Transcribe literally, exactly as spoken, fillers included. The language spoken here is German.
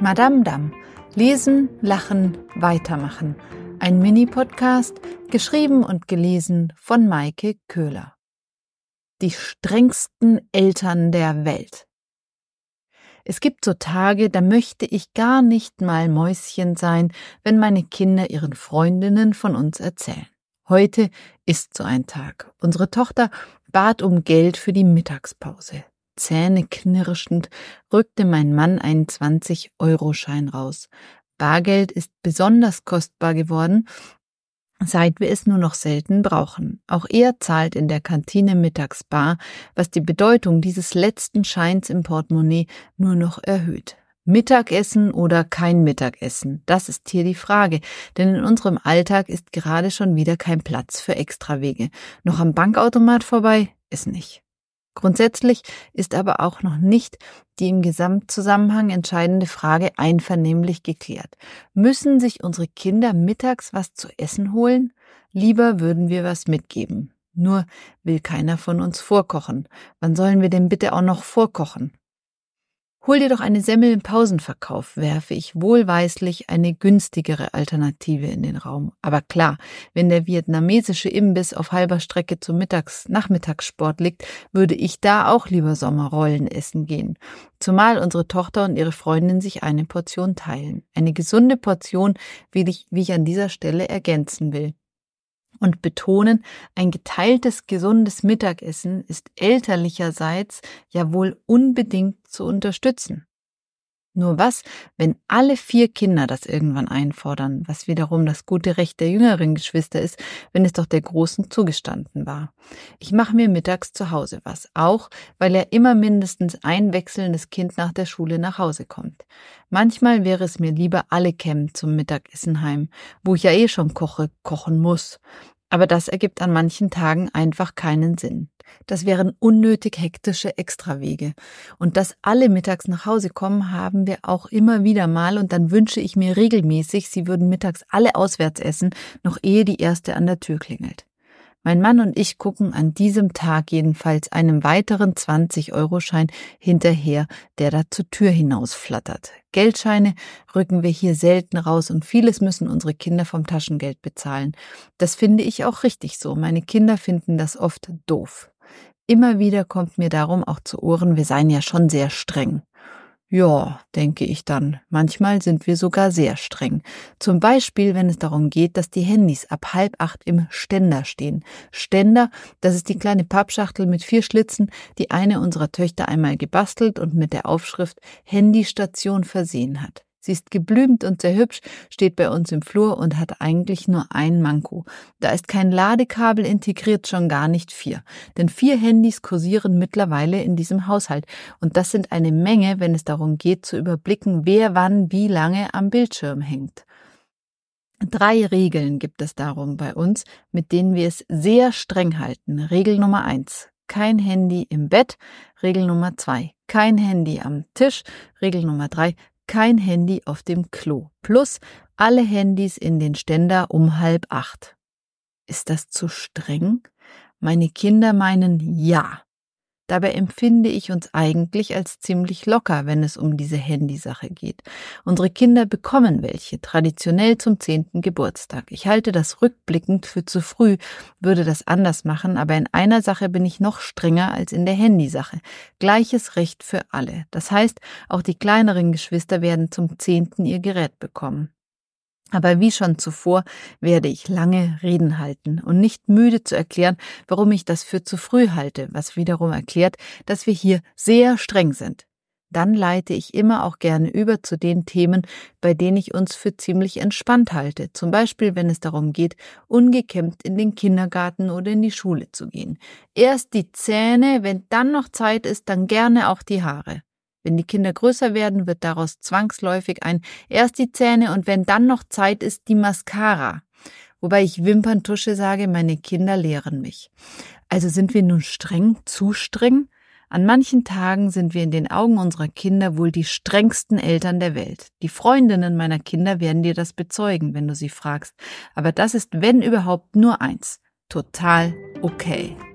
Madame Dam. Lesen, lachen, weitermachen. Ein Mini-Podcast, geschrieben und gelesen von Maike Köhler. Die strengsten Eltern der Welt. Es gibt so Tage, da möchte ich gar nicht mal Mäuschen sein, wenn meine Kinder ihren Freundinnen von uns erzählen. Heute ist so ein Tag. Unsere Tochter bat um Geld für die Mittagspause. Zähneknirschend rückte mein Mann einen zwanzig-Euro-Schein raus. Bargeld ist besonders kostbar geworden, seit wir es nur noch selten brauchen. Auch er zahlt in der Kantine mittags bar, was die Bedeutung dieses letzten Scheins im Portemonnaie nur noch erhöht. Mittagessen oder kein Mittagessen, das ist hier die Frage, denn in unserem Alltag ist gerade schon wieder kein Platz für Extrawege. Noch am Bankautomat vorbei? Ist nicht. Grundsätzlich ist aber auch noch nicht die im Gesamtzusammenhang entscheidende Frage einvernehmlich geklärt. Müssen sich unsere Kinder mittags was zu essen holen? Lieber würden wir was mitgeben. Nur will keiner von uns vorkochen. Wann sollen wir denn bitte auch noch vorkochen? Hol dir doch eine Semmel im Pausenverkauf, werfe ich wohlweislich eine günstigere Alternative in den Raum. Aber klar, wenn der vietnamesische Imbiss auf halber Strecke zum Mittags-Nachmittagssport liegt, würde ich da auch lieber Sommerrollen essen gehen. Zumal unsere Tochter und ihre Freundin sich eine Portion teilen. Eine gesunde Portion, wie ich, wie ich an dieser Stelle ergänzen will. Und betonen, ein geteiltes, gesundes Mittagessen ist elterlicherseits ja wohl unbedingt zu unterstützen. Nur was, wenn alle vier Kinder das irgendwann einfordern, was wiederum das gute Recht der jüngeren Geschwister ist, wenn es doch der Großen zugestanden war. Ich mache mir mittags zu Hause was, auch weil ja immer mindestens ein wechselndes Kind nach der Schule nach Hause kommt. Manchmal wäre es mir lieber, alle kämen zum Mittagessen heim, wo ich ja eh schon koche, kochen muss. Aber das ergibt an manchen Tagen einfach keinen Sinn. Das wären unnötig hektische Extrawege. Und dass alle mittags nach Hause kommen, haben wir auch immer wieder mal. Und dann wünsche ich mir regelmäßig, sie würden mittags alle auswärts essen, noch ehe die erste an der Tür klingelt. Mein Mann und ich gucken an diesem Tag jedenfalls einem weiteren zwanzig-Euro-Schein hinterher, der da zur Tür hinausflattert. Geldscheine rücken wir hier selten raus und vieles müssen unsere Kinder vom Taschengeld bezahlen. Das finde ich auch richtig so. Meine Kinder finden das oft doof. Immer wieder kommt mir darum auch zu Ohren, wir seien ja schon sehr streng. Ja, denke ich dann. Manchmal sind wir sogar sehr streng. Zum Beispiel, wenn es darum geht, dass die Handys ab halb acht im Ständer stehen. Ständer, das ist die kleine Pappschachtel mit vier Schlitzen, die eine unserer Töchter einmal gebastelt und mit der Aufschrift Handystation versehen hat. Sie ist geblümt und sehr hübsch, steht bei uns im Flur und hat eigentlich nur ein Manko. Da ist kein Ladekabel integriert, schon gar nicht vier. Denn vier Handys kursieren mittlerweile in diesem Haushalt. Und das sind eine Menge, wenn es darum geht, zu überblicken, wer wann wie lange am Bildschirm hängt. Drei Regeln gibt es darum bei uns, mit denen wir es sehr streng halten. Regel Nummer eins. Kein Handy im Bett. Regel Nummer zwei. Kein Handy am Tisch. Regel Nummer drei. Kein Handy auf dem Klo. Plus alle Handys in den Ständer um halb acht. Ist das zu streng? Meine Kinder meinen ja. Dabei empfinde ich uns eigentlich als ziemlich locker, wenn es um diese Handysache geht. Unsere Kinder bekommen welche, traditionell zum zehnten Geburtstag. Ich halte das rückblickend für zu früh, würde das anders machen, aber in einer Sache bin ich noch strenger als in der Handysache. Gleiches Recht für alle. Das heißt, auch die kleineren Geschwister werden zum zehnten ihr Gerät bekommen. Aber wie schon zuvor werde ich lange Reden halten und nicht müde zu erklären, warum ich das für zu früh halte, was wiederum erklärt, dass wir hier sehr streng sind. Dann leite ich immer auch gerne über zu den Themen, bei denen ich uns für ziemlich entspannt halte. Zum Beispiel, wenn es darum geht, ungekämmt in den Kindergarten oder in die Schule zu gehen. Erst die Zähne, wenn dann noch Zeit ist, dann gerne auch die Haare. Wenn die Kinder größer werden, wird daraus zwangsläufig ein erst die Zähne und wenn dann noch Zeit ist, die Mascara. Wobei ich Wimperntusche sage, meine Kinder lehren mich. Also sind wir nun streng, zu streng? An manchen Tagen sind wir in den Augen unserer Kinder wohl die strengsten Eltern der Welt. Die Freundinnen meiner Kinder werden dir das bezeugen, wenn du sie fragst. Aber das ist, wenn überhaupt, nur eins. Total okay.